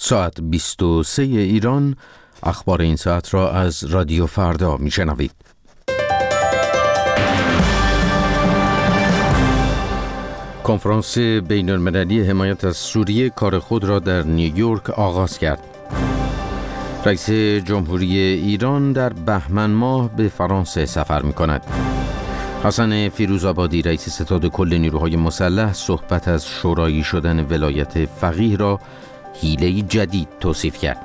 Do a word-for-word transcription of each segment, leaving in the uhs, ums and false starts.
ساعت بیست و سه ایران. اخبار این ساعت را از رادیو فردا میشنوید. کنفرانس بین المللی حمایت از سوریه کار خود را در نیویورک آغاز کرد. رئیس جمهوری ایران در بهمن ماه به فرانسه سفر می‌کند. حسن فیروزآبادی رئیس ستاد کل نیروهای مسلح صحبت از شورایی شدن ولایت فقیه را حیله جدید توصیف کرد.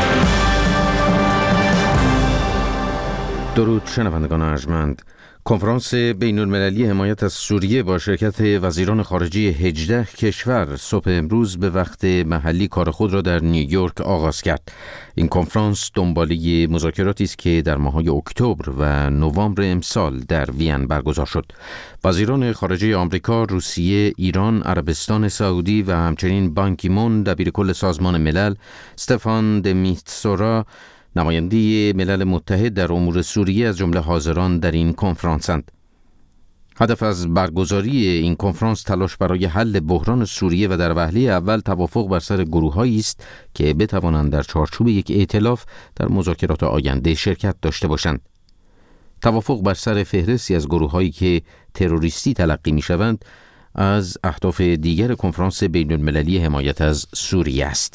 درود شنوندگان ارجمند. کنفرانس بین المللی حمایت از سوریه با شرکت وزیران خارجه هجده کشور صبح امروز به وقت محلی کار خود را در نیویورک آغاز کرد. این کنفرانس دنباله مذاکراتی است که در ماه‌های اکتبر و نوامبر امسال در وین برگزار شد. وزیران خارجه آمریکا، روسیه، ایران، عربستان سعودی و همچنین بان کی مون دبیرکل سازمان ملل، استفان د میستورا نماینده ملل متحد در امور سوریه از جمله حاضران در این کنفرانسند. هدف از برگزاری این کنفرانس تلاش برای حل بحران سوریه و در وهله اول توافق بر سر گروه‌هایی است که بتوانند در چارچوب یک ائتلاف در مذاکرات آینده شرکت داشته باشند. توافق بر سر فهرستی از گروه‌هایی که تروریستی تلقی می‌شوند از اهداف دیگر کنفرانس بین المللی حمایت از سوریه است.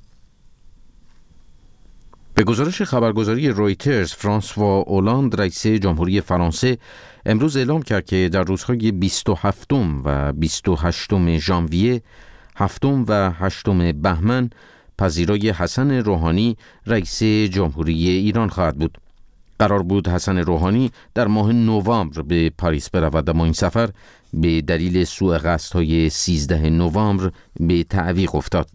به گزارش خبرگزاری رویترز، فرانسوا اولاند رئیس جمهوری فرانسه امروز اعلام کرد که در روزهای بیست و هفتم و بیست و هشتم ژانویه، هفتم و هشتم بهمن پذیرای حسن روحانی رئیس جمهوری ایران خواهد بود. قرار بود حسن روحانی در ماه نوامبر به پاریس برود، اما این سفر به دلیل سوء قصدهای سیزده نوامبر به تعویق افتاد.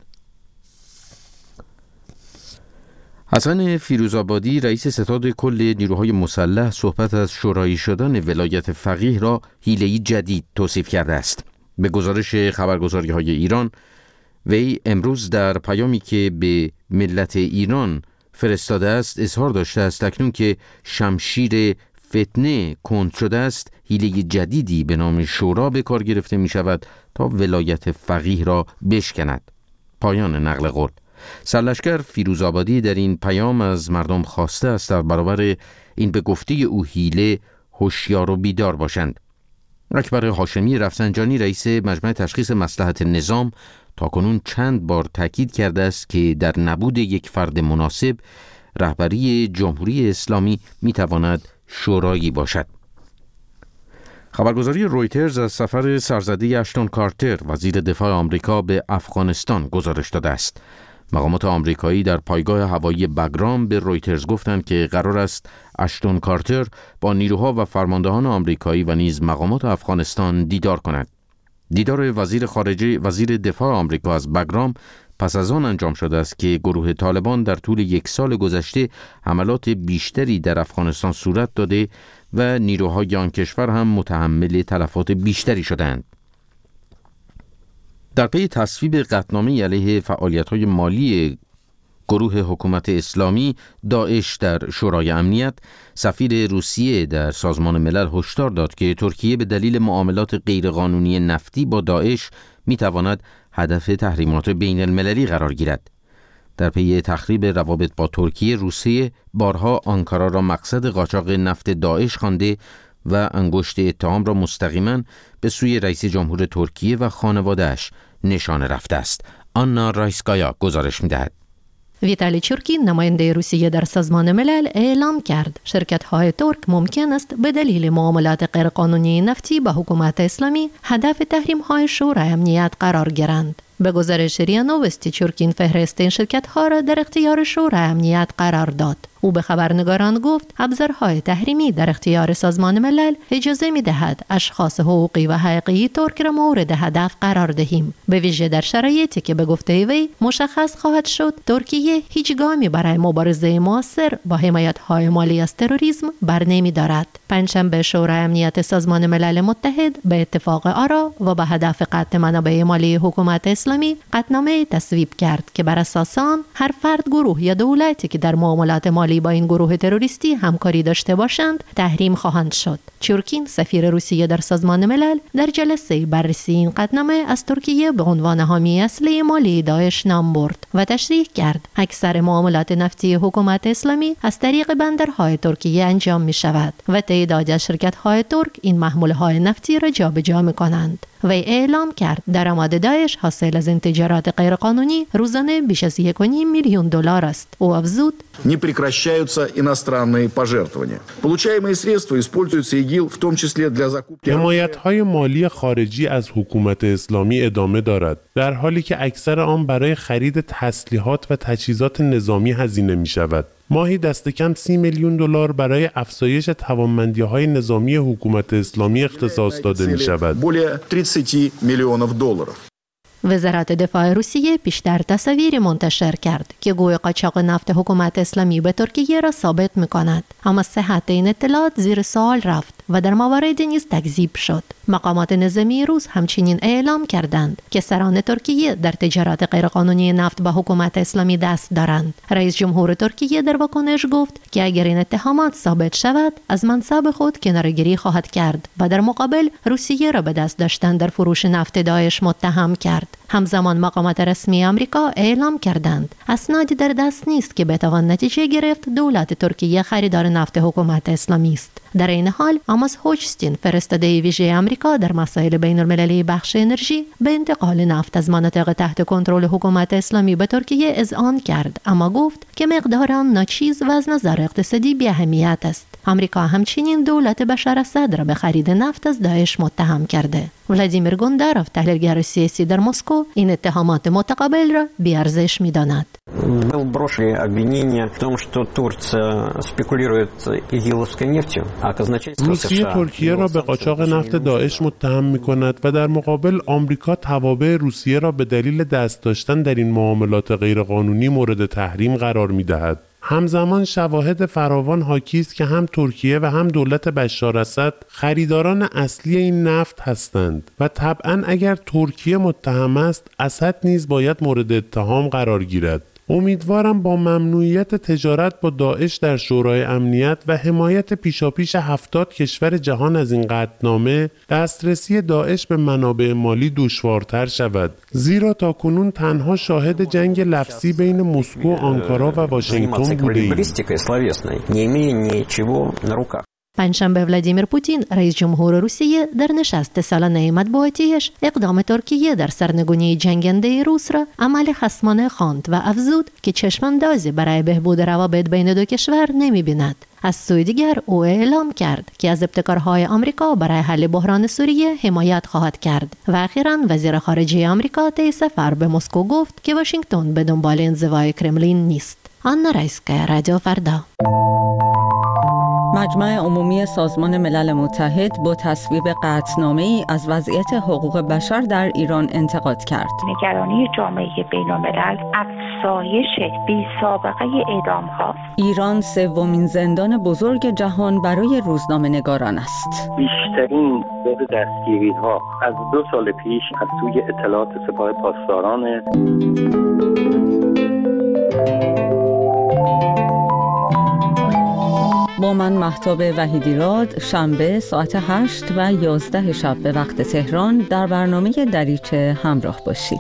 حسن فیروزآبادی رئیس ستاد کل نیروهای مسلح صحبت از شورایی شدن ولایت فقیه را حیله‌ای جدید توصیف کرده است. به گزارش خبرگزاری‌های ایران، وی امروز در پیامی که به ملت ایران فرستاده است اظهار داشته است اکنون که شمشیر فتنه کند شده است، حیله جدیدی به نام شورا به کار گرفته می شود تا ولایت فقیه را بشکند. پایان نقل قول. سرلشکر فیروزآبادی در این پیام از مردم خواسته است در برابر این به گفته او حیله هوشیار و بیدار باشند. اکبر هاشمی رفسنجانی رئیس مجمع تشخیص مصلحت نظام تاکنون چند بار تاکید کرده است که در نبود یک فرد مناسب رهبری جمهوری اسلامی میتواند شورایی باشد. خبرگزاری رویترز از سفر سرزده اشتون کارتر وزیر دفاع آمریکا به افغانستان گزارش داده است. مقامات آمریکایی در پایگاه هوایی بگرام به رویترز گفتند که قرار است اشتون کارتر با نیروها و فرماندهان آمریکایی و نیز مقامات افغانستان دیدار کند. دیدار وزیر خارجه وزیر دفاع آمریکا از بگرام پس از آن انجام شده است که گروه طالبان در طول یک سال گذشته حملات بیشتری در افغانستان صورت داده و نیروهای آن کشور هم متحمل تلفات بیشتری شدند. در پی تصویب قطعنامه علیه فعالیت‌های مالی گروه حکومت اسلامی داعش در شورای امنیت، سفیر روسیه در سازمان ملل هشدار داد که ترکیه به دلیل معاملات غیرقانونی نفتی با داعش می‌تواند هدف تحریمات بین المللی قرار گیرد. در پی تخریب روابط با ترکیه، روسیه بارها آنکارا را مقصد قاچاق نفت داعش خوانده و انگشت اتهام را مستقیما به سوی رئیس جمهور ترکیه و خانواده‌اش نشانه رفته است. آنا رایسکایا گزارش می‌دهد. ویتالی چورکین نماینده روسیه در سازمان ملل اعلام کرد شرکت‌های ترک ممکن است به دلیل معاملات غیرقانونی نفتی با حکومت اسلامی هدف تحریم‌های شورای امنیت قرار گیرند. به گزارش ریا نوستی چورکین فهرست این شرکت‌ها را در اختیار شورای امنیت قرار داد. او به خبرنگاران گفت ابزارهای تحریمی در اختیار سازمان ملل اجازه می‌دهد اشخاص حقوقی و حقیقی ترک را مورد هدف قرار دهیم، به ویژه در شرایطی که به گفته وی مشخص خواهد شد ترکیه هیچ گامی برای مبارزه مؤثر با حمایت‌های مالی از تروریسم برنمی‌دارد. پنجشنبه شورای امنیت سازمان ملل متحد به اتفاق آرا و به هدف قطع منابع مالی حکومت اسلامی قطعنامه تصویب کرد که بر اساس آن هر فرد، گروه یا دولتی که در معاملات مالی مالی با این گروه تروریستی همکاری داشته باشند تحریم خواهند شد. چورکین سفیر روسیه در سازمان ملل در جلسه بررسی این قطعنامه از ترکیه به عنوان حامی اصلی مالی داعش نام برد و تشریح کرد اکثر معاملات نفتی حکومت اسلامی از طریق بندرهای ترکیه انجام می شود و تعدادی از شرکت‌های ترک این محمول‌های نفتی را جابجا می‌کنند. و اعلام کرد درآمد داعش حاصل از این تجارت غیرقانونی روزانه بیش از یک و نیم میلیون دلار است. او افزود: Не прекращаются иностранные пожертвования. Получаемые средства используются ИГИЛ в том числе для закупки. حمایت‌های مالی خارجی از حکومت اسلامی ادامه دارد، در حالی که اکثر آن برای خرید تسلیحات و تجهیزات نظامی هزینه می‌شود. ماهی دست کم سی میلیون دلار برای افزایش توانمندی‌های نظامی حکومت اسلامی اختصاص داده می‌شود. более тридцати миллионов долларов. وزارت دفاع روسیه پیشتر تصاویری منتشر کرد که گوی قاچاق نفت حکومت اسلامی به ترکیه را ثابت می‌کند، اما صحت این اطلاعات زیر سوال رفت و در مواردی نیز تکذیب شد. مقامات نظامی روس همچنین اعلام کردند که سران ترکیه در تجارت غیرقانونی نفت با حکومت اسلامی دست دارند. رئیس جمهور ترکیه در واکنش گفت که اگر این اتهامات ثابت شود از منصب خود کناره‌گیری خواهد کرد و در مقابل روسیه را به دست داشتن در فروش نفت داعش متهم کرد. همزمان مقامات رسمی آمریکا اعلام کردند اسنادی در دست نیست که بتوان نتیجه گرفت دولت ترکیه خریدار نفت حکومت اسلامی است. در این حال آماس هوچستین فرستاده ویژه آمریکا در مسائل بین‌المللی بخش انرژی به انتقال نفت از مناطق تحت کنترل حکومت اسلامی به ترکیه اذعان کرد، اما گفت که مقدار آن ناچیز و از نظر اقتصادی بی اهمیت است. آمریکا همچنین دولت بشار اسد را به خرید نفت از داعش متهم کرده. ولادیمیر گونداروف تحلیلگر سیاسی در مسکو این اتهامات متقابل را بی‌ارزش می‌داند. Было брошено обвинение в том, что Турция спекулирует игиловской нефтью, а казначейство روسیه ترکیه را به قاچاق نفت داعش متهم می‌کند و در مقابل آمریکا توابع روسیه را به دلیل دست داشتن در این معاملات غیرقانونی مورد تحریم قرار می‌دهد. همزمان شواهد فراوان حاکی است که هم ترکیه و هم دولت بشار اسد خریداران اصلی این نفت هستند و طبعاً اگر ترکیه متهم است، اسد نیز باید مورد اتهام قرار گیرد. امیدوارم با ممنوعیت تجارت با داعش در شورای امنیت و حمایت پیشاپیش هفتاد کشور جهان از این قطعنامه دسترسی داعش به منابع مالی دشوارتر شود، زیرا تاکنون تنها شاهد جنگ لفظی بین مسکو، آنکارا و واشنگتن بوده‌ایم. پنجشنبه ولادیمیر پوتین رئیس جمهور روسیه در نشست سالانه مطبوعاتیش اقدام ترکیه در سرنگونی جنگنده روس را عمل خصمانه خواند و افزود که چشماندازی برای بهبود روابط بین دو کشور نمی‌بیند. از سوی دیگر او اعلام کرد که از ابتکارهای آمریکا برای حل بحران سوریه حمایت خواهد کرد و اخیراً وزیر خارجه آمریکا طی سفر به مسکو گفت که واشنگتن به دنبال انزوای کرملین نیست. آنا رایسکایا، رادیو فردا. مجمع عمومی سازمان ملل متحد با تصویب قطعنامه‌ای از وضعیت حقوق بشر در ایران انتقاد کرد. نگرانی جامعه بین‌الملل افزایش بی‌سابقه اعدام‌ها. ایران سومین زندان بزرگ جهان برای روزنامه‌نگاران است. بیشترین تعداد دستگیری‌ها از دو سال پیش از سوی اطلاعات سپاه پاسداران. با من مهتاب وحیدی راد شنبه ساعت هشت و یازده شب به وقت تهران در برنامه دریچه همراه باشید.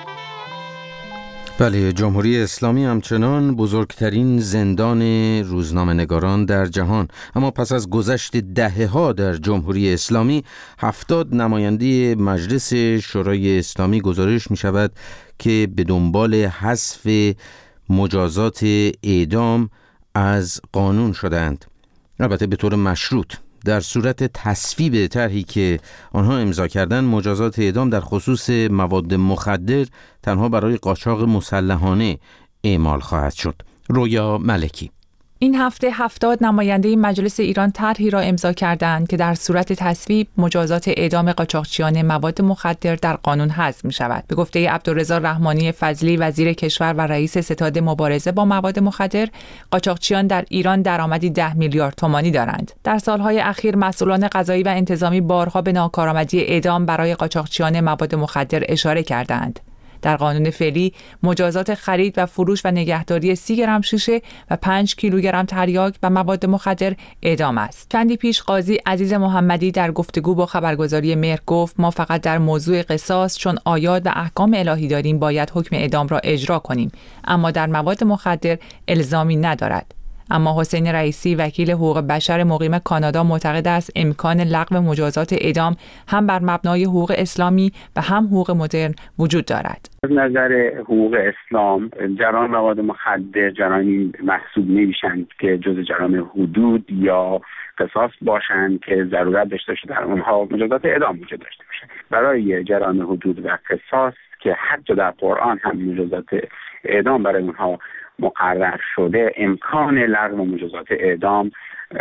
بله، جمهوری اسلامی همچنان بزرگترین زندان روزنامه‌نگاران در جهان، اما پس از گذشت دهه‌ها در جمهوری اسلامی هفتاد نماینده مجلس شورای اسلامی گزارش می شود که به دنبال حذف مجازات اعدام از قانون شدند، البته به طور مشروط. در صورت تصویب طرحی که آنها امضا کردند، مجازات اعدام در خصوص مواد مخدر تنها برای قاچاق مسلحانه اعمال خواهد شد. رویا ملکی. این هفته هفتاد نماینده مجلس ایران طرحی را امضا کردند که در صورت تصویب مجازات اعدام قاچاقچیان مواد مخدر در قانون حذف می شود. به گفته عبدالرضا رحمانی فضلی وزیر کشور و رئیس ستاد مبارزه با مواد مخدر، قاچاقچیان در ایران درآمدی ده میلیارد تومانی دارند. در سالهای اخیر مسئولان قضایی و انتظامی بارها به ناکارآمدی اعدام برای قاچاقچیان مواد مخدر اشاره کردند. در قانون فعلی مجازات خرید و فروش و نگهداری سی گرم شیشه و پنج کیلوگرم تریاک و مواد مخدر اعدام است. چندی پیش قاضی عزیز محمدی در گفتگو با خبرگزاری مهر گفت ما فقط در موضوع قصاص چون آیات و احکام الهی داریم باید حکم اعدام را اجرا کنیم، اما در مواد مخدر الزامی ندارد. اما حسین رئیسی وکیل حقوق بشر مقیم کانادا معتقد است امکان لغو مجازات اعدام هم بر مبنای حقوق اسلامی و هم حقوق مدرن وجود دارد. از نظر حقوق اسلام جرائم مواد مخدر جرائمی محسوب نمیشن که جز جرائم حدود یا قصاص باشند که ضرورت داشته باشه در اونها مجازات اعدام وجود داشته باشه. برای جرائم حدود و قصاص که حتی در قرآن هم مجازات اعدام برای اونها مقرر شده، امکان لغو مجازات اعدام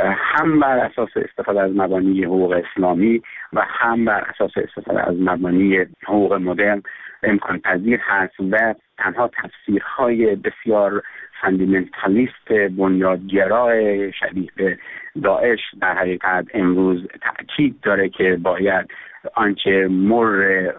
هم بر اساس استفاده از مبانی حقوق اسلامی و هم بر اساس استفاده از مبانی حقوق مدرن امکان پذیر هست و تنها تفسیرهای بسیار فاندامنتالیست بنیادگرای شبیه به داعش در حقیقت امروز تأکید داره که باید آنچه مر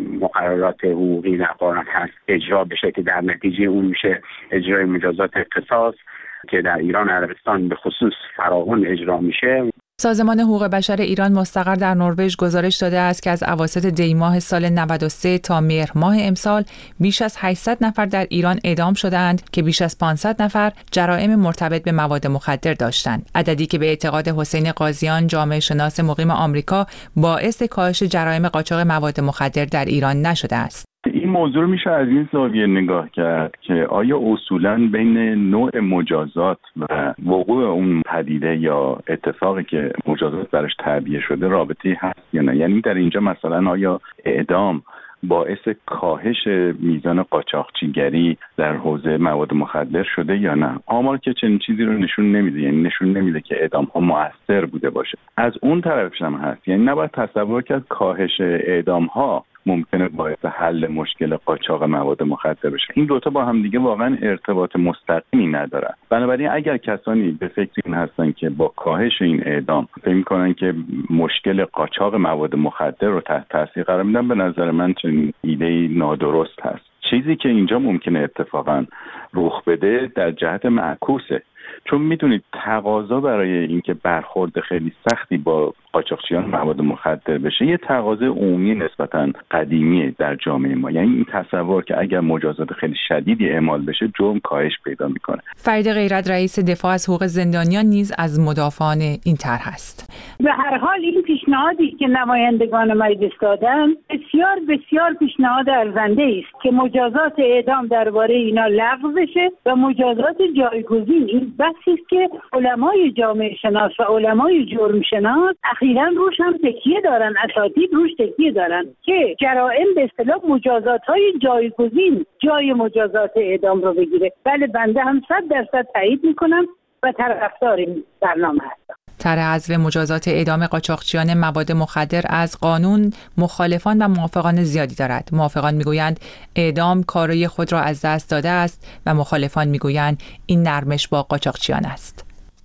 مقررات حقوقی در قرآن هست اجرا بشه که در نتیجه اون میشه اجرای مجازات قصاص که در ایران و عربستان به خصوص فراوان اجرا میشه. سازمان حقوق بشر ایران مستقر در نروژ گزارش داده است که از اواسط دی ماه سال نود و سه تا مهر ماه امسال بیش از هشتصد نفر در ایران اعدام شدند که بیش از پانصد نفر جرائم مرتبط به مواد مخدر داشتند. عددی که به اعتقاد حسین قاضیان جامعه شناس مقیم آمریکا باعث کاهش جرایم قاچاق مواد مخدر در ایران نشده است. این موضوع رو میشه از این زاویه نگاه کرد که آیا اصولاً بین نوع مجازات و وقوع اون پدیده یا اتفاقی که مجازات برش تعبیه شده رابطه‌ای هست یا نه؟ یعنی در اینجا مثلا آیا اعدام باعث کاهش میزان قاچاقچیگری در حوزه مواد مخدر شده یا نه؟ آمار که چنین چیزی رو نشون نمیده، یعنی نشون نمیده که اعدام ها مؤثر بوده باشه. از اون طرفش هم هست، یعنی نباید تصور کرد کاهش اعدام ها ممکنه باعث حل مشکل قاچاق مواد مخدر بشه. این دوتا با هم دیگه واقعا ارتباط مستقیمی ندارن. بنابراین اگر کسانی به فکر این هستن که با کاهش این اعدام فکر می‌کنن که مشکل قاچاق مواد مخدر رو تحت تاثیر قرار میدن، به نظر من چنین ایده‌ای نادرست هست. چیزی که اینجا ممکنه اتفاقا رخ بده در جهت معکوسه، چون میدونید تقاضا برای اینکه برخورد خیلی سختی با قاچاقچیان مواد مخدر بشه یه تقاضا عمومی نسبتاً قدیمیه در جامعه ما، یعنی این تصور که اگر مجازات خیلی شدیدی اعمال بشه جرم کاهش پیدا میکنه. فرید غیرت رئیس دفاع از حقوق زندانیان نیز از مدافعان این طرح هست. به هر حال این پیشنهادی که نمایندگان مجلس دادن بسیار بسیار پیشنهاد ارزنده است که مجازات اعدام درباره اینا لغو بشه و مجازات جایگزین. این بحثی است که علمای جامعه شناس و علمای جرم شناس اخیراً روش هم تکیه دارن، اساتید روش تکیه دارن که جرائم به اصطلاح مجازات‌های جایگزین جای مجازات اعدام رو بگیره. بله بنده هم صد درصد تایید میکنم و طرفدار این برنامه هستم. طرح حذف مجازات اعدام قاچاقچیان مواد مخدر از قانون مخالفان و موافقان زیادی دارد. موافقان میگویند اعدام کارای خود را از دست داده است و مخالفان میگویند این نرمش با قاچاقچیان است.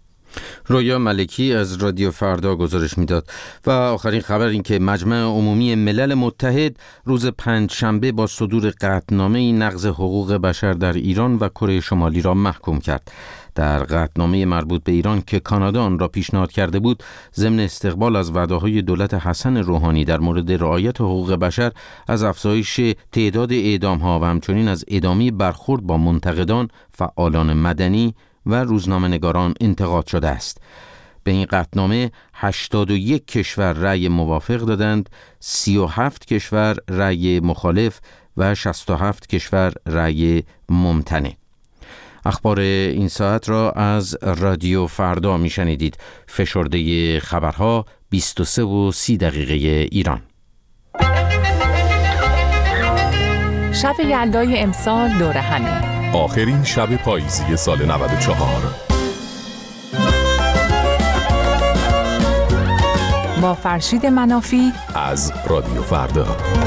رویا ملکی از رادیو فردا گزارش میداد. و آخرین خبر این که مجمع عمومی ملل متحد روز پنجشنبه با صدور قطعنامه‌ای نقض حقوق بشر در ایران و کره شمالی را محکوم کرد. در قطعنامه مربوط به ایران که کانادا آن را پیشنهاد کرده بود، ضمن استقبال از وعده‌های دولت حسن روحانی در مورد رعایت حقوق بشر، از افزایش تعداد اعدام‌ها و همچنین از ادامه برخورد با منتقدان، فعالان مدنی و روزنامه‌نگاران انتقاد شده است. به این قطعنامه هشتاد و یک کشور رأی موافق دادند، سی و هفت کشور رأی مخالف و شصت و هفت کشور رأی ممتنع. اخبار این ساعت را از رادیو فردا میشنیدید. فشرده خبرها بیست و سه و سی دقیقه ایران. شب یلدای امسال دور همی، آخرین شب پاییزی سال نود و چهار. با فرشید منافی از رادیو فردا.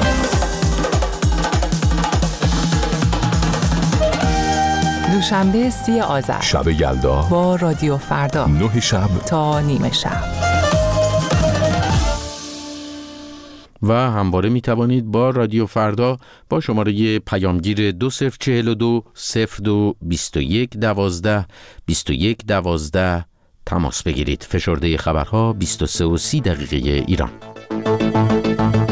دوشنبه سی آذر، شب یلدا با رادیو فردا، نه شب تا نیمه شب. و همواره می توانید با رادیو فردا با شماره پیامگیر دو صفر چهل و دو صفر دو بیست و یک دوازده بیست و یک دوازده تماس بگیرید. فشرده خبرها بیست و سه و سی دقیقه ایران.